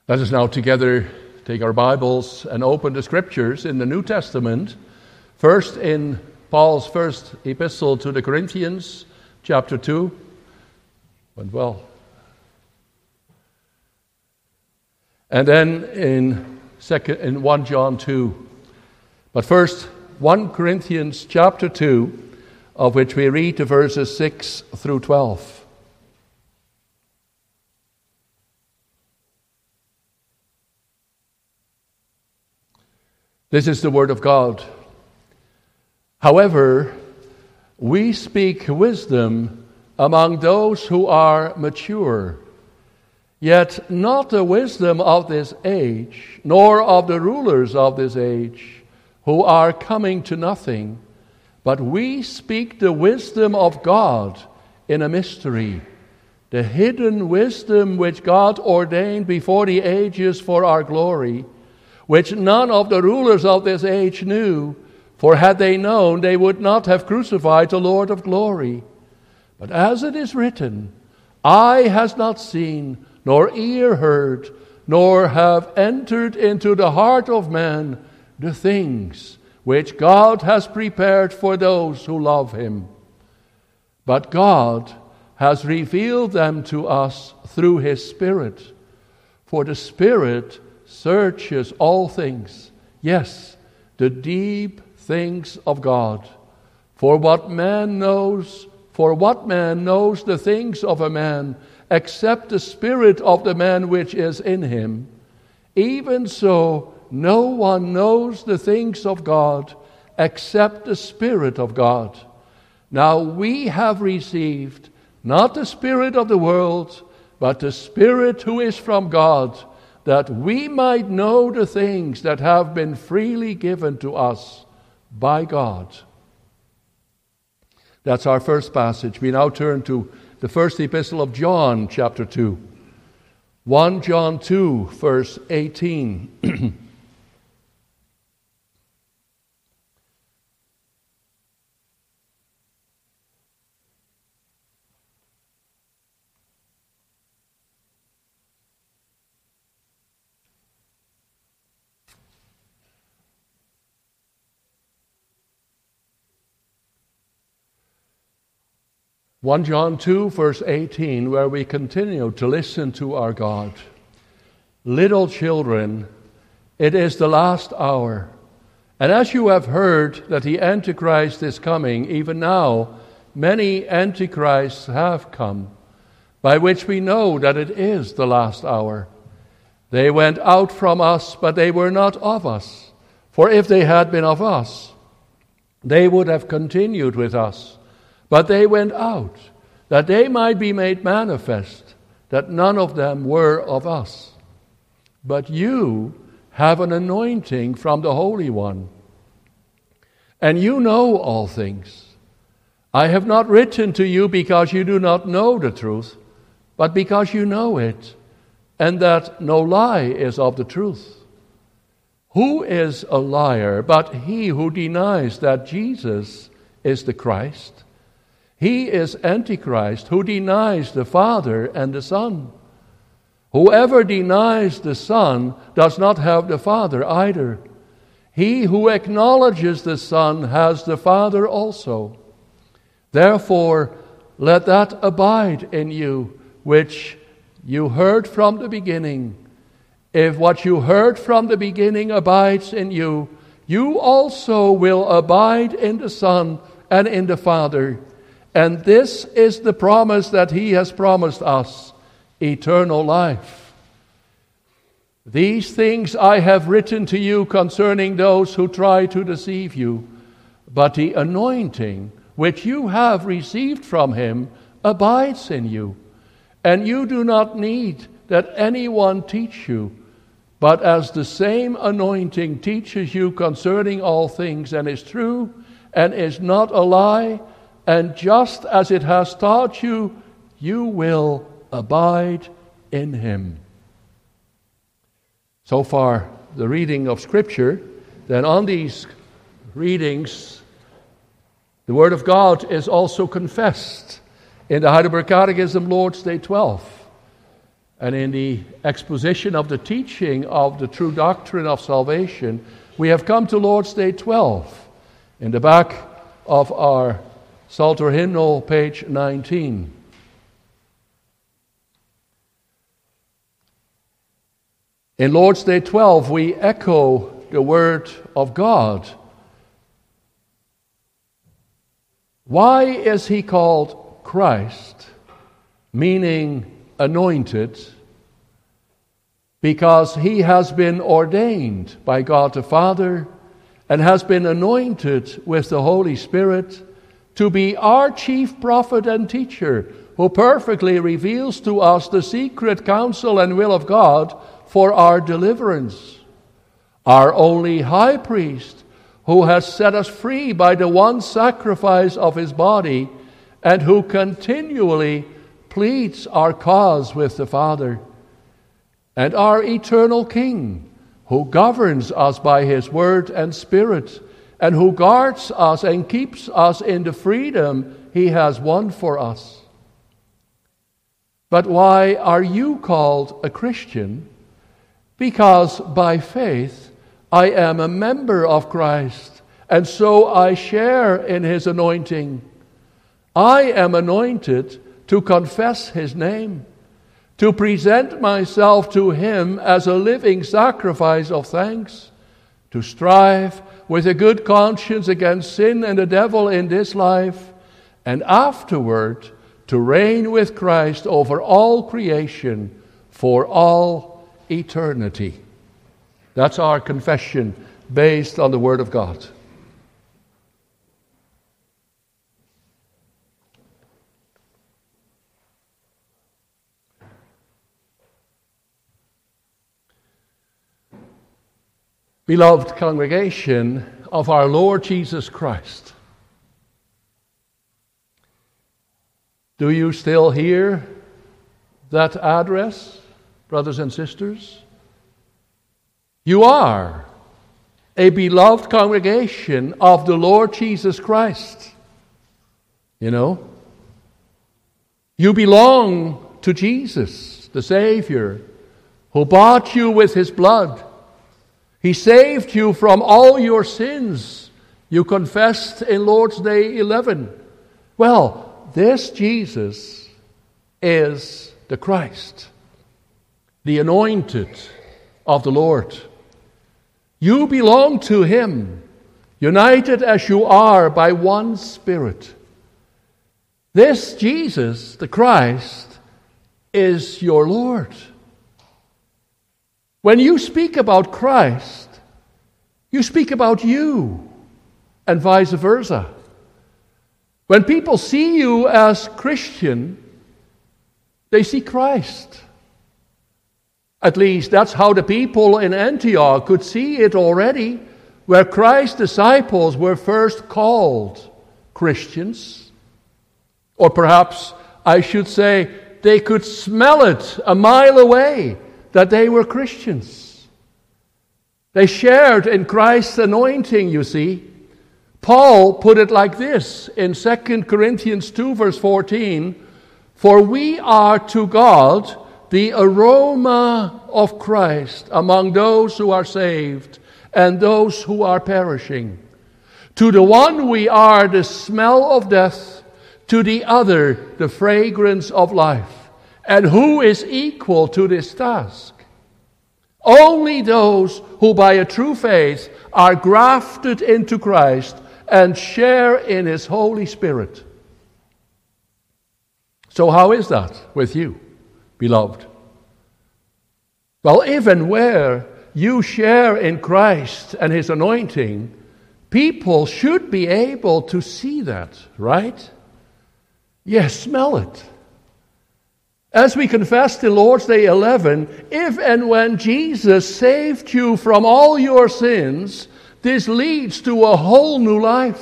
Let us now together take our Bibles and open the Scriptures in the New Testament, first in Paul's first epistle to the Corinthians, chapter 2. Went well. And then in 1 John 2. But first, 1 Corinthians chapter 2, of which we read the verses 6 through 12. This is the word of God. However, we speak wisdom among those who are mature, yet not the wisdom of this age, nor of the rulers of this age, who are coming to nothing, but we speak the wisdom of God in a mystery, the hidden wisdom which God ordained before the ages for our glory, which none of the rulers of this age knew, for had they known, they would not have crucified the Lord of glory. But as it is written, eye has not seen, nor ear heard, nor have entered into the heart of man the things which God has prepared for those who love him. But God has revealed them to us through his Spirit. For the Spirit searches all things, yes, the deep things of God. For what man knows the things of a man, except the spirit of the man which is in him? Even so, no one knows the things of God, except the Spirit of God. Now we have received not the spirit of the world, but the Spirit who is from God, that we might know the things that have been freely given to us by God. That's our first passage. We now turn to the first epistle of John, chapter 2. 1 John 2, verse 18. 1 John 2, verse 18, where we continue to listen to our God. Little children, it is the last hour. And as you have heard that the Antichrist is coming, even now many Antichrists have come, by which we know that it is the last hour. They went out from us, but they were not of us. For if they had been of us, they would have continued with us. But they went out, that they might be made manifest, that none of them were of us. But you have an anointing from the Holy One, and you know all things. I have not written to you because you do not know the truth, but because you know it, and that no lie is of the truth. Who is a liar but he who denies that Jesus is the Christ? He is Antichrist, who denies the Father and the Son. Whoever denies the Son does not have the Father either. He who acknowledges the Son has the Father also. Therefore, let that abide in you, which you heard from the beginning. If what you heard from the beginning abides in you, you also will abide in the Son and in the Father. And this is the promise that he has promised us, eternal life. These things I have written to you concerning those who try to deceive you, but the anointing which you have received from him abides in you, and you do not need that anyone teach you, but as the same anointing teaches you concerning all things, and is true, and is not a lie, and just as it has taught you, you will abide in him. So far, the reading of Scripture. Then on these readings, the Word of God is also confessed in the Heidelberg Catechism, Lord's Day 12. And in the exposition of the teaching of the true doctrine of salvation, we have come to Lord's Day 12 in the back of our Psalter hymnal, page 19. In Lord's Day 12, we echo the Word of God. Why is He called Christ, meaning anointed? Because He has been ordained by God the Father and has been anointed with the Holy Spirit to be our chief prophet and teacher, who perfectly reveals to us the secret counsel and will of God for our deliverance. Our only high priest, who has set us free by the one sacrifice of His body, and who continually pleads our cause with the Father. And our eternal King, who governs us by His word and Spirit, and who guards us and keeps us in the freedom He has won for us. But why are you called a Christian? Because by faith I am a member of Christ, and so I share in His anointing. I am anointed to confess His name, to present myself to Him as a living sacrifice of thanks, to strive with a good conscience against sin and the devil in this life, and afterward to reign with Christ over all creation for all eternity. That's our confession based on the Word of God. Beloved congregation of our Lord Jesus Christ, do you still hear that address, brothers and sisters? You are a beloved congregation of the Lord Jesus Christ. You know, you belong to Jesus, the Savior, who bought you with His blood. He saved you from all your sins. You confessed in Lord's Day 11. Well, this Jesus is the Christ, the anointed of the Lord. You belong to Him, united as you are by one Spirit. This Jesus, the Christ, is your Lord. When you speak about Christ, you speak about you, and vice versa. When people see you as Christian, they see Christ. At least that's how the people in Antioch could see it already, where Christ's disciples were first called Christians. Or perhaps I should say they could smell it a mile away that they were Christians. They shared in Christ's anointing, you see. Paul put it like this in 2 Corinthians 2 verse 14, "For we are to God the aroma of Christ among those who are saved and those who are perishing. To the one we are the smell of death, to the other the fragrance of life. And who is equal to this task? Only those who by a true faith are grafted into Christ and share in His Holy Spirit." So how is that with you, beloved? Well, even where you share in Christ and His anointing, people should be able to see that, right? Yes, smell it. As we confessed in Lord's Day 11, if and when Jesus saved you from all your sins, this leads to a whole new life.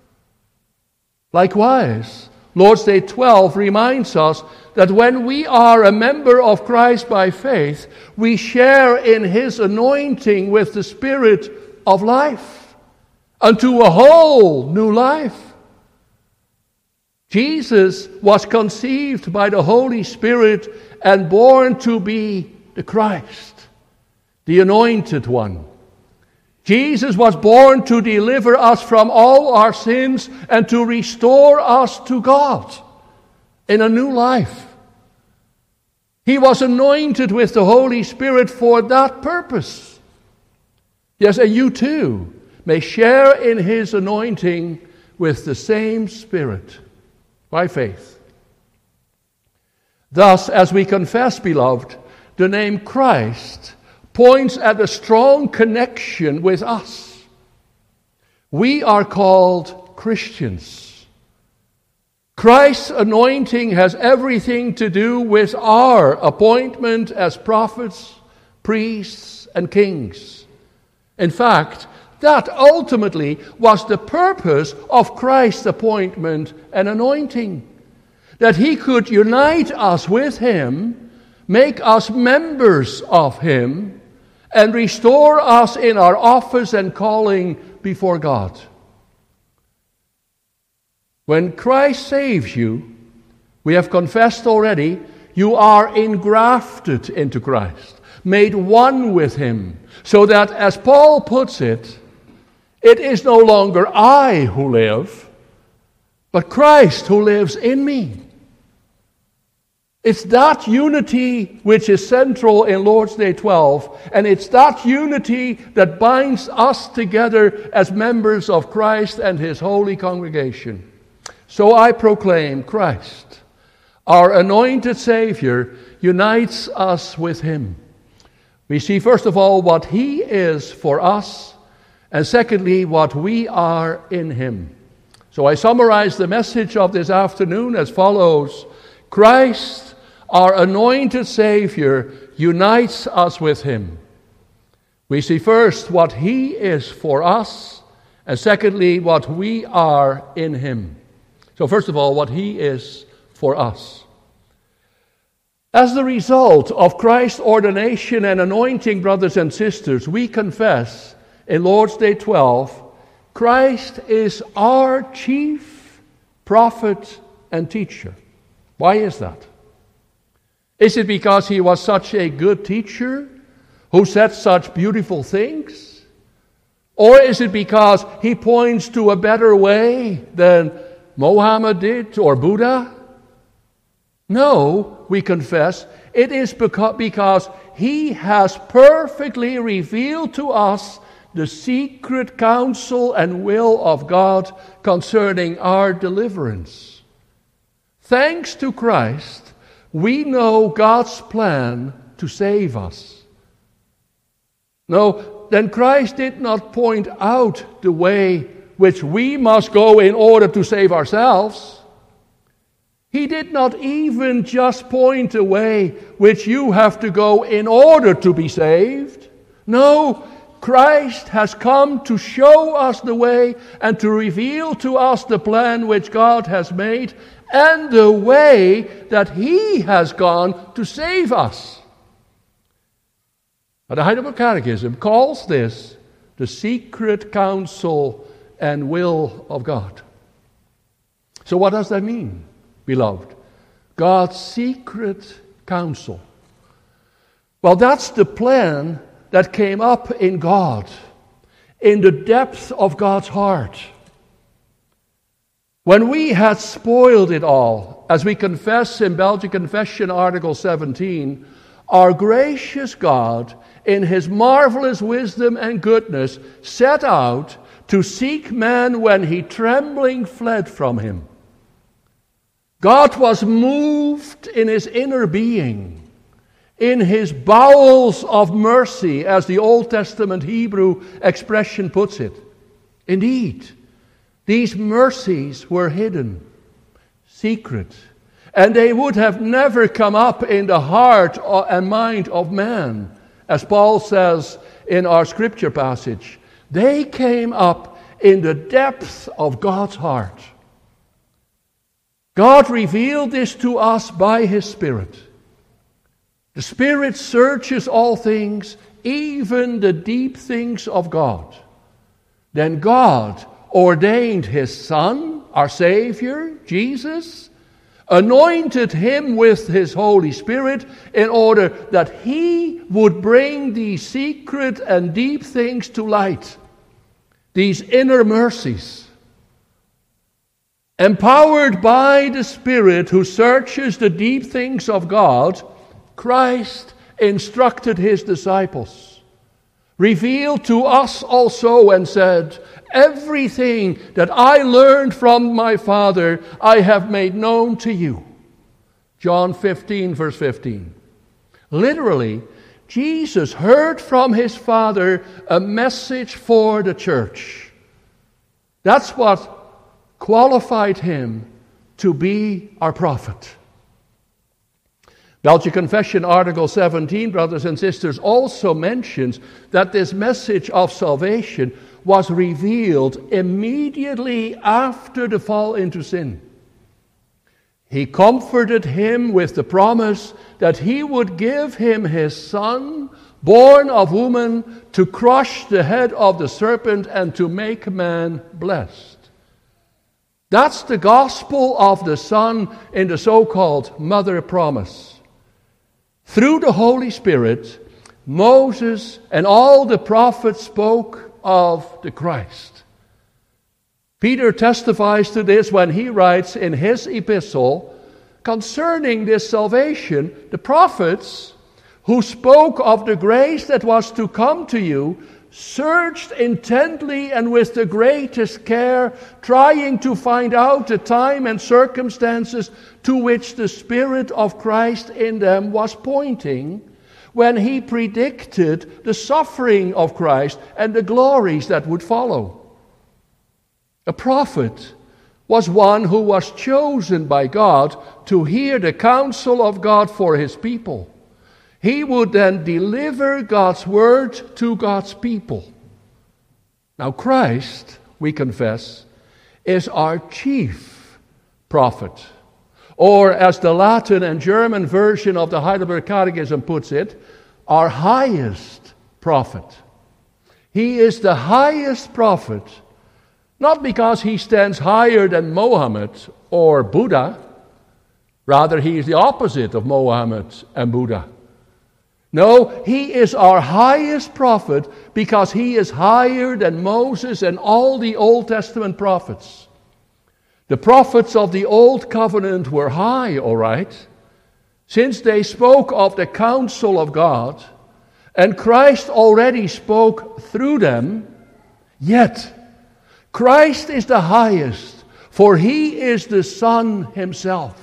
Likewise, Lord's Day 12 reminds us that when we are a member of Christ by faith, we share in His anointing with the Spirit of life unto a whole new life. Jesus was conceived by the Holy Spirit and born to be the Christ, the Anointed One. Jesus was born to deliver us from all our sins and to restore us to God in a new life. He was anointed with the Holy Spirit for that purpose. Yes, and you too may share in His anointing with the same Spirit by faith. Thus, as we confess, beloved, the name Christ points at a strong connection with us. We are called Christians. Christ's anointing has everything to do with our appointment as prophets, priests, and kings. In fact, that ultimately was the purpose of Christ's appointment and anointing, that He could unite us with Him, make us members of Him, and restore us in our office and calling before God. When Christ saves you, we have confessed already, you are engrafted into Christ, made one with Him, so that, as Paul puts it, it is no longer I who live, but Christ who lives in me. It's that unity which is central in Lord's Day 12, and it's that unity that binds us together as members of Christ and His holy congregation. So I proclaim Christ, our anointed Savior, unites us with Him. We see, first of all, what He is for us, and secondly, what we are in Him. So I summarize the message of this afternoon as follows. Christ, our anointed Savior, unites us with Him. We see first what He is for us, and secondly, what we are in Him. So first of all, what He is for us. As the result of Christ's ordination and anointing, brothers and sisters, we confess in Lord's Day 12, Christ is our chief prophet and teacher. Why is that? Is it because He was such a good teacher who said such beautiful things? Or is it because He points to a better way than Mohammed did, or Buddha? No, we confess, it is because He has perfectly revealed to us the secret counsel and will of God concerning our deliverance. Thanks to Christ, we know God's plan to save us. No, then Christ did not point out the way which we must go in order to save ourselves. He did not even just point a way which you have to go in order to be saved. No, Christ has come to show us the way and to reveal to us the plan which God has made and the way that He has gone to save us. Now, the Heidelberg Catechism calls this the secret counsel and will of God. So what does that mean, beloved? God's secret counsel. Well, that's the plan that came up in God, in the depth of God's heart. When we had spoiled it all, as we confess in Belgian Confession Article 17, our gracious God, in His marvelous wisdom and goodness, set out to seek man when he trembling fled from Him. God was moved in His inner being, in His bowels of mercy, as the Old Testament Hebrew expression puts it. Indeed, these mercies were hidden, secret, and they would have never come up in the heart and mind of man, as Paul says in our scripture passage. They came up in the depth of God's heart. God revealed this to us by His Spirit. The Spirit searches all things, even the deep things of God. Then God ordained His Son, our Savior, Jesus, anointed him with his Holy Spirit in order that he would bring these secret and deep things to light, these inner mercies. Empowered by the Spirit who searches the deep things of God, Christ instructed his disciples, revealed to us also and said, "Everything that I learned from my Father, I have made known to you." John 15, verse 15. Literally, Jesus heard from his Father a message for the church. That's what qualified him to be our prophet. Belgian Confession Article 17, brothers and sisters, also mentions that this message of salvation was revealed immediately after the fall into sin. He comforted him with the promise that he would give him his Son, born of woman, to crush the head of the serpent and to make man blessed. That's the gospel of the Son in the so-called mother promise. Through the Holy Spirit, Moses and all the prophets spoke of the Christ. Peter testifies to this when he writes in his epistle concerning this salvation, the prophets who spoke of the grace that was to come to you searched intently and with the greatest care, trying to find out the time and circumstances to which the Spirit of Christ in them was pointing when he predicted the suffering of Christ and the glories that would follow. A prophet was one who was chosen by God to hear the counsel of God for his people. He would then deliver God's word to God's people. Now Christ, we confess, is our chief prophet. Or as the Latin and German version of the Heidelberg Catechism puts it, our highest prophet. He is the highest prophet, not because he stands higher than Mohammed or Buddha. Rather, he is the opposite of Mohammed and Buddha. No, he is our highest prophet because he is higher than Moses and all the Old Testament prophets. The prophets of the Old Covenant were high, all right, since they spoke of the counsel of God, and Christ already spoke through them. Yet, Christ is the highest, for he is the Son himself.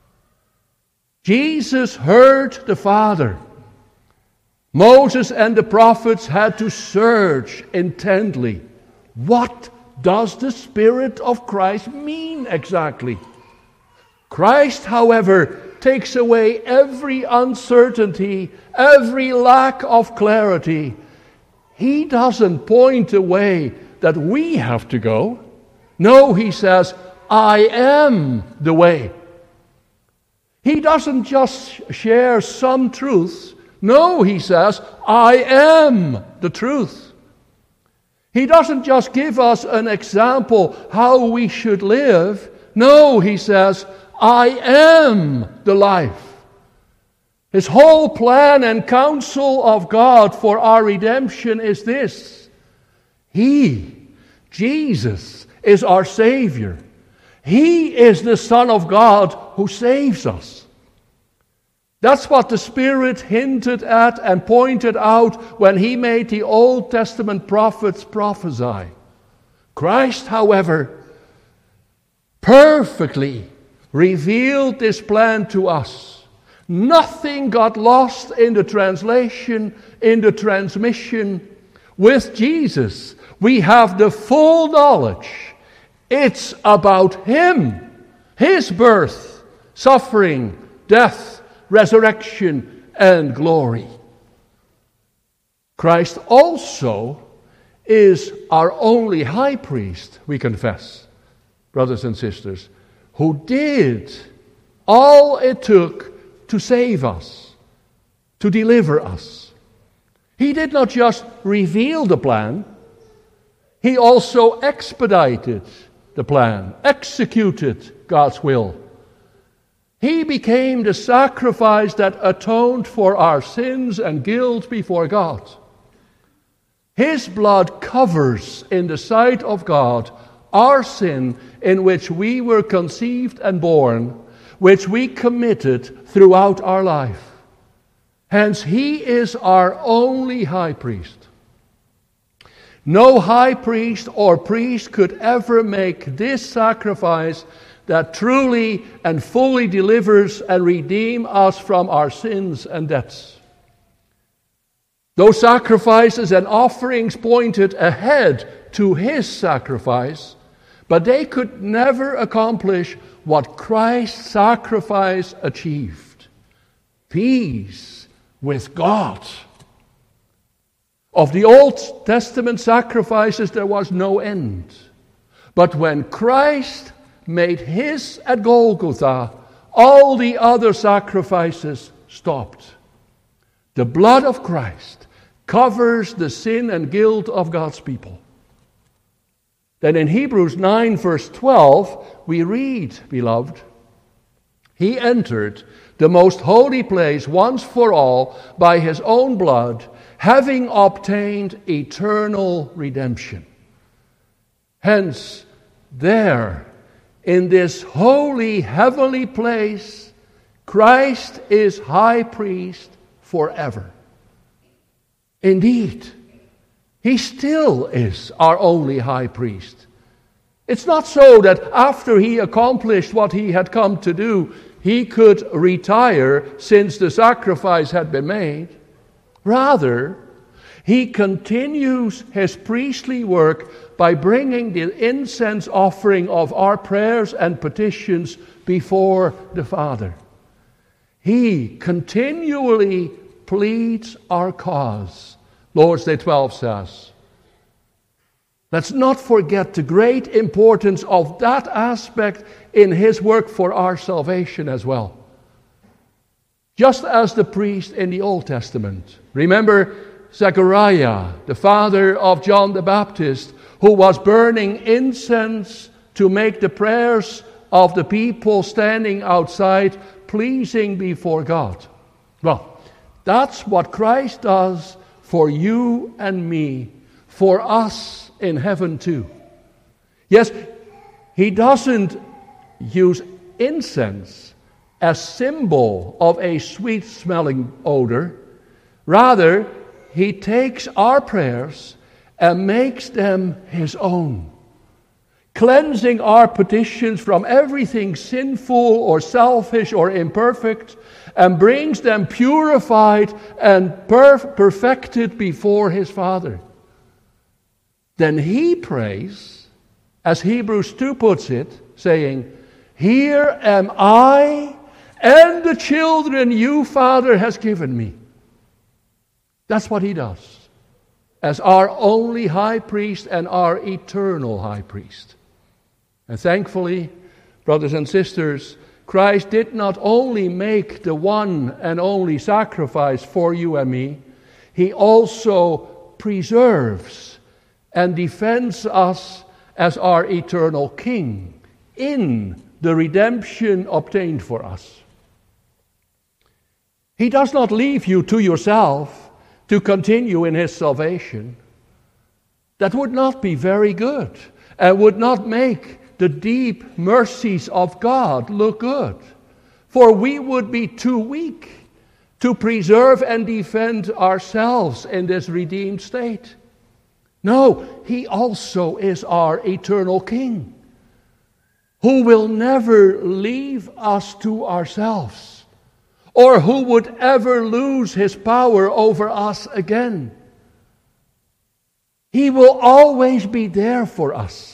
Jesus heard the Father. Moses and the prophets had to search intently. What does the Spirit of Christ mean exactly? Christ, however, takes away every uncertainty, every lack of clarity. He doesn't point the way that we have to go. No, he says, I am the way. He doesn't just share some truths. No, he says, I am the truth. He doesn't just give us an example how we should live. No, he says, I am the life. His whole plan and counsel of God for our redemption is this. He, Jesus, is our Savior. He is the Son of God who saves us. That's what the Spirit hinted at and pointed out when he made the Old Testament prophets prophesy. Christ, however, perfectly revealed this plan to us. Nothing got lost in the translation, in the transmission. With Jesus, we have the full knowledge. It's about him, his birth, suffering, death, resurrection, and glory. Christ also is our only high priest, we confess, brothers and sisters, who did all it took to save us, to deliver us. He did not just reveal the plan, he also expedited the plan, executed God's will. He became the sacrifice that atoned for our sins and guilt before God. His blood covers in the sight of God our sin in which we were conceived and born, which we committed throughout our life. Hence, he is our only high priest. No high priest or priest could ever make this sacrifice that truly and fully delivers and redeems us from our sins and debts. Those sacrifices and offerings pointed ahead to his sacrifice, but they could never accomplish what Christ's sacrifice achieved: peace with God. Of the Old Testament sacrifices there was no end. But when Christ made his at Golgotha, all the other sacrifices stopped. The blood of Christ covers the sin and guilt of God's people. Then in Hebrews 9 verse 12 we read, beloved, he entered the most holy place once for all by his own blood, having obtained eternal redemption. Hence, there, in this holy heavenly place, Christ is high priest forever. Indeed, he still is our only high priest. It's not so that after he accomplished what he had come to do, he could retire since the sacrifice had been made. Rather, he continues his priestly work by bringing the incense offering of our prayers and petitions before the Father. He continually pleads our cause, Lord's Day 12 says. Let's not forget the great importance of that aspect in his work for our salvation as well. Just as the priest in the Old Testament. Remember Zechariah, the father of John the Baptist, who was burning incense to make the prayers of the people standing outside pleasing before God. Well, that's what Christ does for you and me, for us in heaven too. Yes, he doesn't use incense as symbol of a sweet-smelling odor. Rather, he takes our prayers and makes them his own, cleansing our petitions from everything sinful or selfish or imperfect, and brings them purified and perfected before his Father. Then he prays, as Hebrews 2 puts it, saying, "Here am I and the children you, Father, has given me." That's what he does, as our only high priest and our eternal high priest. And thankfully, brothers and sisters, Christ did not only make the one and only sacrifice for you and me, he also preserves and defends us as our eternal King in the redemption obtained for us. He does not leave you to yourself to continue in his salvation. That would not be very good and would not make the deep mercies of God look good. For we would be too weak to preserve and defend ourselves in this redeemed state. No, he also is our eternal King, who will never leave us to ourselves, or who would ever lose his power over us again. He will always be there for us.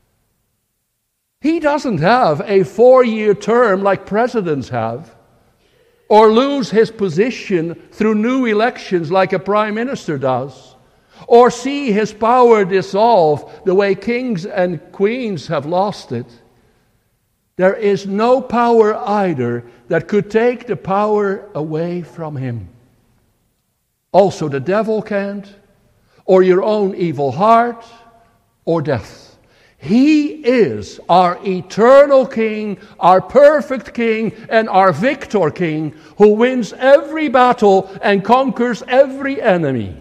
He doesn't have a 4-year term like presidents have, or lose his position through new elections like a prime minister does, or see his power dissolve the way kings and queens have lost it. There is no power either that could take the power away from him. Also, the devil can't, or your own evil heart, or death. He is our eternal King, our perfect King, and our victor King, who wins every battle and conquers every enemy.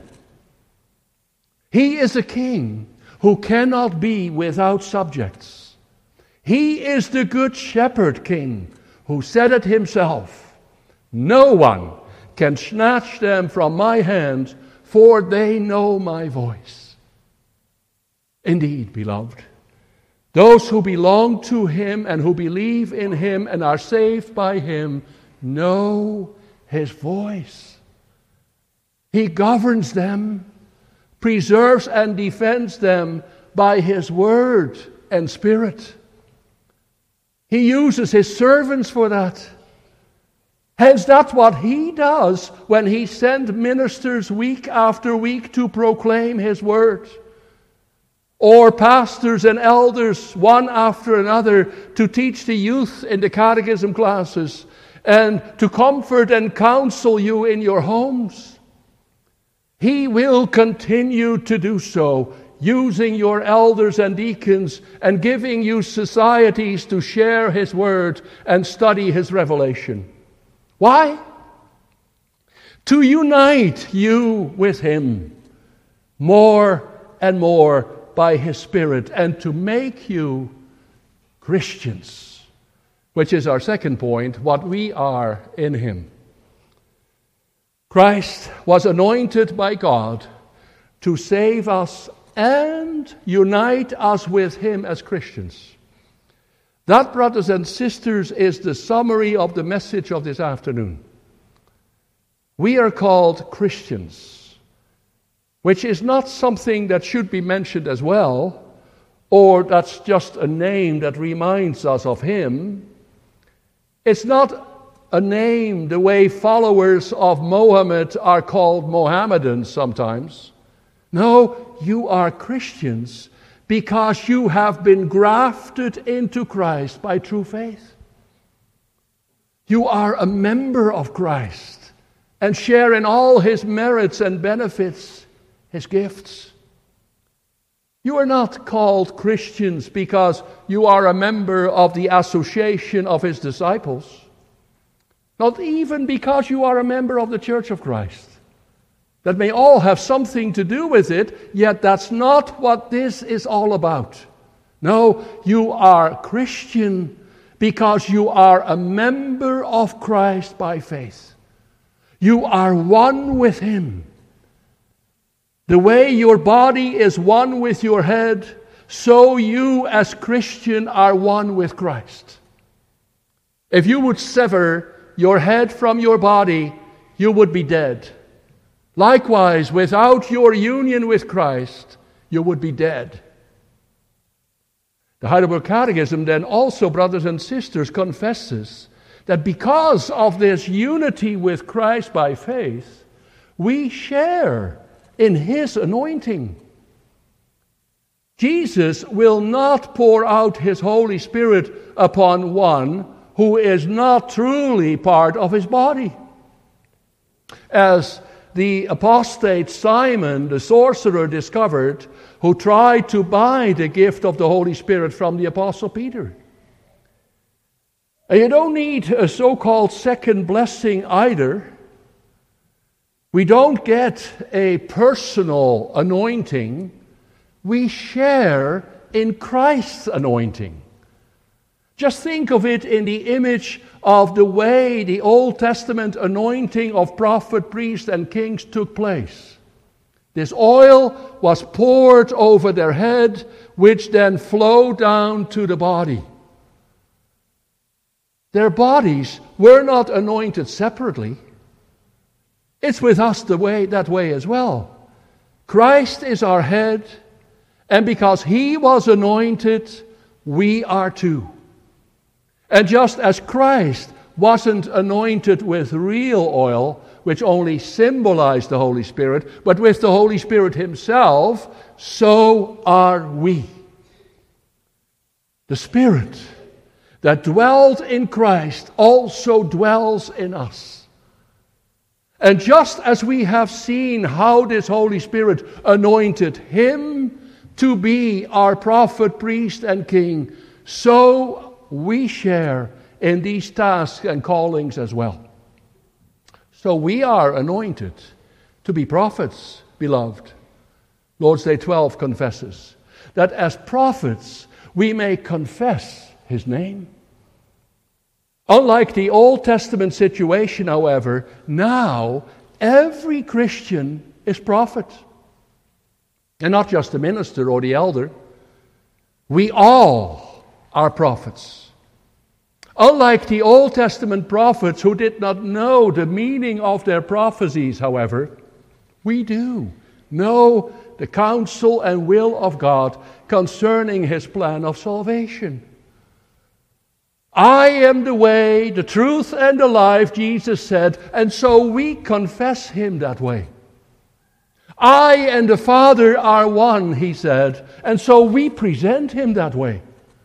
He is a king who cannot be without subjects. He is the good shepherd king who said it himself, "No one can snatch them from my hand, for they know my voice." Indeed, beloved, those who belong to him and who believe in him and are saved by him know his voice. He governs them, preserves and defends them by his word and spirit. He uses his servants for that. Hence, that's what he does when he sends ministers week after week to proclaim his word, or pastors and elders one after another to teach the youth in the catechism classes and to comfort and counsel you in your homes. He will continue to do so, using your elders and deacons and giving you societies to share his word and study his revelation. Why? To unite you with him more and more by his Spirit, and to make you Christians, which is our second point, what we are in him. Christ was anointed by God to save us and unite us with him as Christians. That, brothers and sisters, is the summary of the message of this afternoon. We are called Christians, which is not something that should be mentioned as well, or that's just a name that reminds us of him. It's not a name the way followers of Mohammed are called Mohammedans sometimes. No, you are Christians because you have been grafted into Christ by true faith. You are a member of Christ and share in all his merits and benefits, his gifts. You are not called Christians because you are a member of the association of his disciples. Not even because you are a member of the Church of Christ. That may all have something to do with it, yet that's not what this is all about. No, you are Christian because you are a member of Christ by faith. You are one with him. The way your body is one with your head, so you as Christian are one with Christ. If you would sever your head from your body, you would be dead. Likewise, without your union with Christ, you would be dead. The Heidelberg Catechism then also, brothers and sisters, confesses that because of this unity with Christ by faith, we share in his anointing. Jesus will not pour out his Holy Spirit upon one who is not truly part of his body. As the apostate Simon, the sorcerer, discovered, who tried to buy the gift of the Holy Spirit from the Apostle Peter. And you don't need a so-called second blessing either. We don't get a personal anointing. We share in Christ's anointing. Just think of it in the image of the way the Old Testament anointing of prophet, priest, and kings took place. This oil was poured over their head, which then flowed down to the body. Their bodies were not anointed separately. It's with us that way as well. Christ is our head, and because he was anointed, we are too. And just as Christ wasn't anointed with real oil, which only symbolized the Holy Spirit, but with the Holy Spirit himself, so are we. The Spirit that dwelt in Christ also dwells in us. And just as we have seen how this Holy Spirit anointed him, to be our prophet, priest, and king, so we share in these tasks and callings as well. So we are anointed to be prophets, beloved. Lord's Day 12 confesses that as prophets we may confess His name. Unlike the Old Testament situation, however, now every Christian is prophet. And not just the minister or the elder. We all are prophets. Unlike the Old Testament prophets who did not know the meaning of their prophecies, however, we do know the counsel and will of God concerning His plan of salvation. I am the way, the truth, and the life, Jesus said, and so we confess Him that way. I and the Father are one, He said, and so we present Him that way.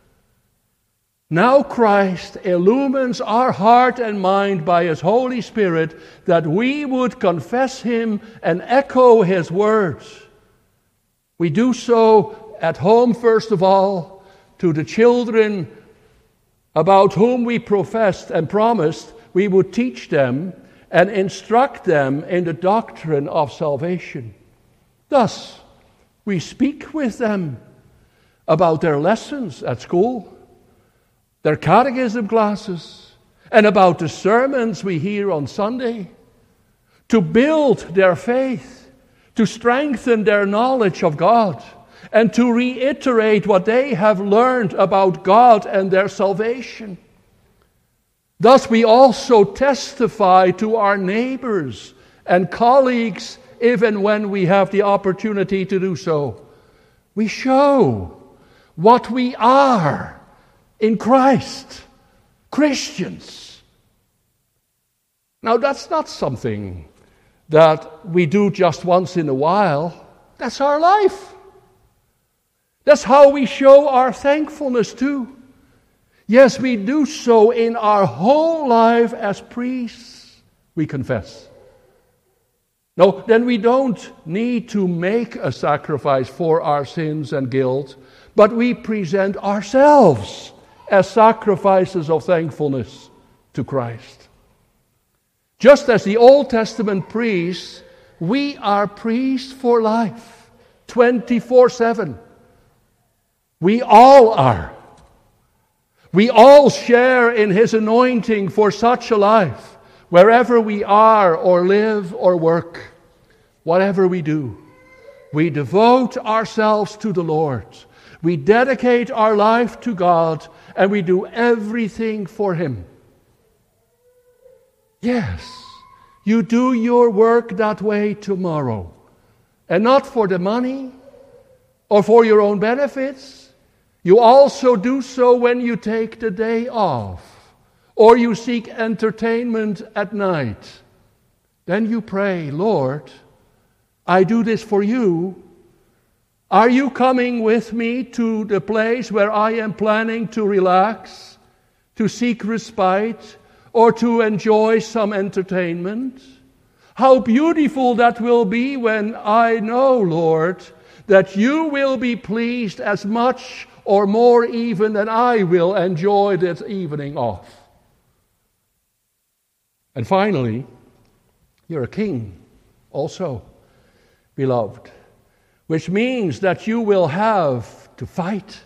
Now Christ illumines our heart and mind by His Holy Spirit that we would confess Him and echo His words. We do so at home, first of all, to the children about whom we professed and promised we would teach them and instruct them in the doctrine of salvation. Thus, we speak with them about their lessons at school, their catechism classes, and about the sermons we hear on Sunday, to build their faith, to strengthen their knowledge of God, and to reiterate what they have learned about God and their salvation. Thus, we also testify to our neighbors and colleagues, even when we have the opportunity to do so. We show what we are in Christ, Christians. Now, that's not something that we do just once in a while. That's our life. That's how we show our thankfulness too. Yes, we do so in our whole life as priests, we confess. No, then we don't need to make a sacrifice for our sins and guilt, but we present ourselves as sacrifices of thankfulness to Christ. Just as the Old Testament priests, we are priests for life, 24/7. We all are. We all share in His anointing for such a life, wherever we are or live or work. Whatever we do, we devote ourselves to the Lord. We dedicate our life to God, and we do everything for Him. Yes, you do your work that way tomorrow, and not for the money or for your own benefits. You also do so when you take the day off, or you seek entertainment at night. Then you pray, Lord, I do this for you. Are you coming with me to the place where I am planning to relax, to seek respite, or to enjoy some entertainment? How beautiful that will be when I know, Lord, that you will be pleased as much or more even than I will enjoy this evening off. And finally, you're a king also, beloved, which means that you will have to fight.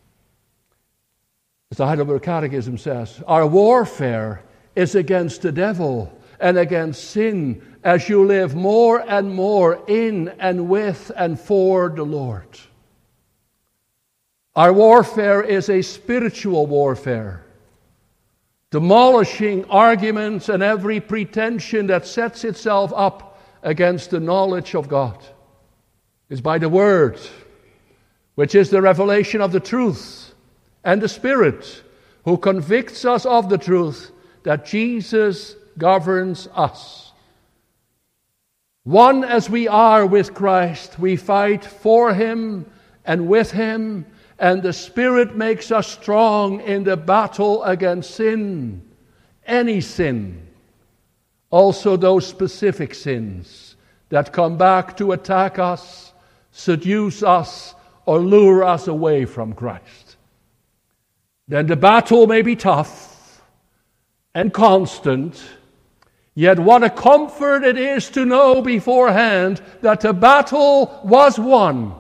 As the Heidelberg Catechism says, our warfare is against the devil and against sin as you live more and more in and with and for the Lord. Our warfare is a spiritual warfare, demolishing arguments and every pretension that sets itself up against the knowledge of God. It's by the Word, which is the revelation of the truth, and the Spirit, who convicts us of the truth, that Jesus governs us. One as we are with Christ, we fight for Him and with Him, and the Spirit makes us strong in the battle against sin, any sin, also those specific sins that come back to attack us, seduce us, or lure us away from Christ. Then the battle may be tough and constant, yet what a comfort it is to know beforehand that the battle was won.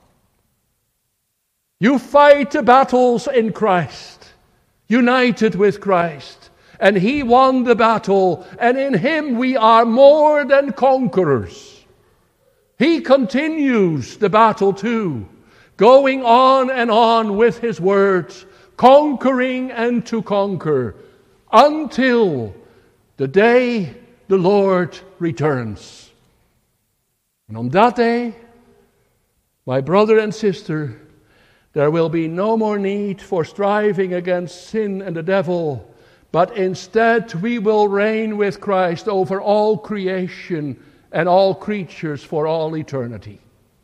You fight the battles in Christ, united with Christ, and He won the battle, and in Him we are more than conquerors. He continues the battle too, going on and on with His words, conquering and to conquer, until the day the Lord returns. And on that day, my brother and sister, there will be no more need for striving against sin and the devil, but instead we will reign with Christ over all creation and all creatures for all eternity.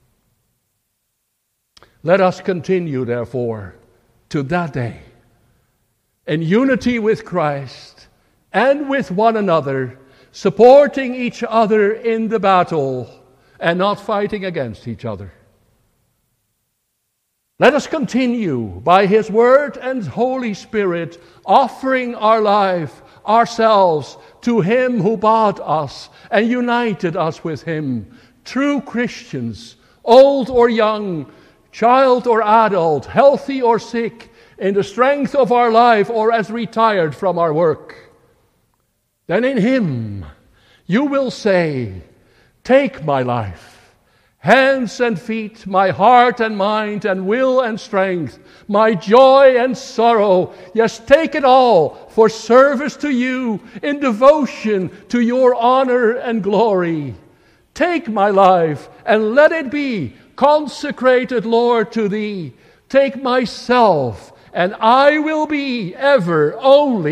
Let us continue, therefore, to that day, in unity with Christ and with one another, supporting each other in the battle and not fighting against each other. Let us continue by His Word and Holy Spirit, offering our life, ourselves, to Him who bought us and united us with Him. True Christians, old or young, child or adult, healthy or sick, in the strength of our life or as retired from our work. Then in Him you will say, "Take my life, hands and feet, my heart and mind and will and strength, my joy and sorrow. Yes, take it all for service to you, in devotion to your honor and glory. Take my life and let it be consecrated, Lord, to Thee. Take myself, and I will be ever only